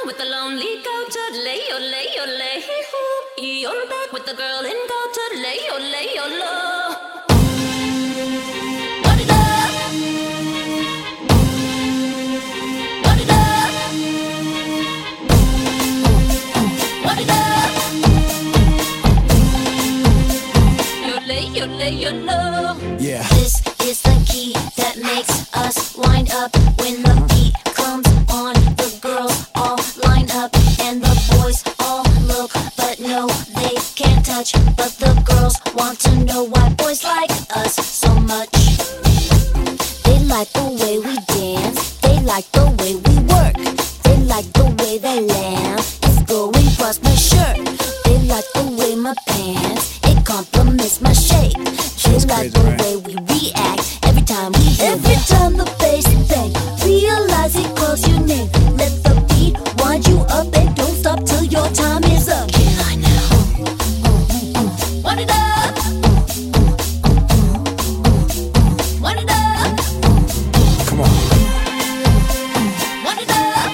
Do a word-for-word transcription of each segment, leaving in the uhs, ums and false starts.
with the lonely goat, lay, oh, lay, oh, lay, hoo. You're back with the girl in goat, lay, oh, lay, oh, low. What it up? What it up? What it up? You lay, you lay, you low. Yeah. This is the key that makes us wind up when the beat comes on. The girls all line up and the boys all look, but no, they can't touch. But the girls want to know why boys like us so much. They like the way we dance, they like the way we work, they like the way that lamb is going across my shirt. They like the way my pants, it compliments my shape. They like the way we react every time we hear Every that. time the bass bang, realize it calls your name. Let the beat wind you up and don't stop till your time is up. Get on now. What it up? What it up? Come on. What it up?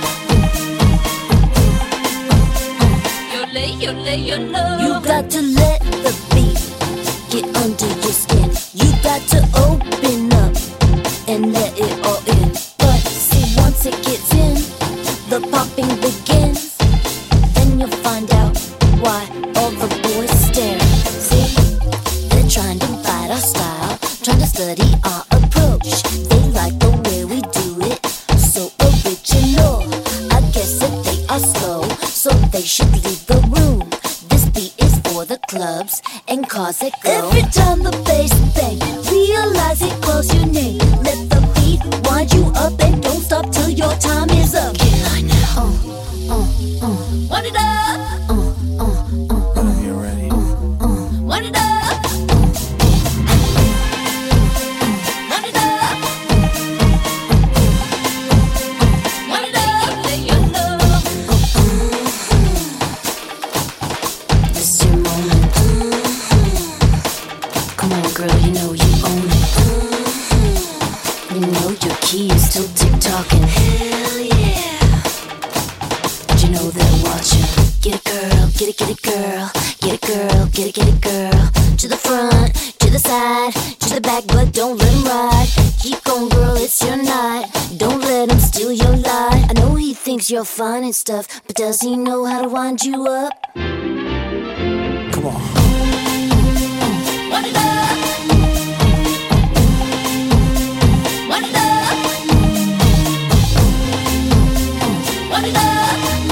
You lay, you lay, you low. You got to let the beat get under your skin. You got to open up and let it all in. But see, once it gets in, the popping begins. Then you'll find out why all the boys stare. See, they're trying to bite our style, trying to study our approach. They like the way we do it, so original. I guess that they are slow, so they should leave the room. This beat is for the clubs and cars that go. Every time the bass bang, realize it calls your name. Let the beat wind you up and don't stop till your time is up. Get on now. Uh, uh, uh, What it up? uh, uh, uh, uh, You ready? What it up? What it up? What it up? Lay, you low. This is your moment. Come on, girl, you know you own it. You know your key is still tick-tocking. Hell yeah. But you know they're watching. Get it, girl, get it, get it, girl. Get it, girl, get it, get it, girl. To the front, to the side, to the back, but don't let him ride. Keep going, girl, it's your night. Don't let him steal your light. I know he thinks you're fine and stuff, but does he know how to wind you up? Come on. What it up? What it up? What it up?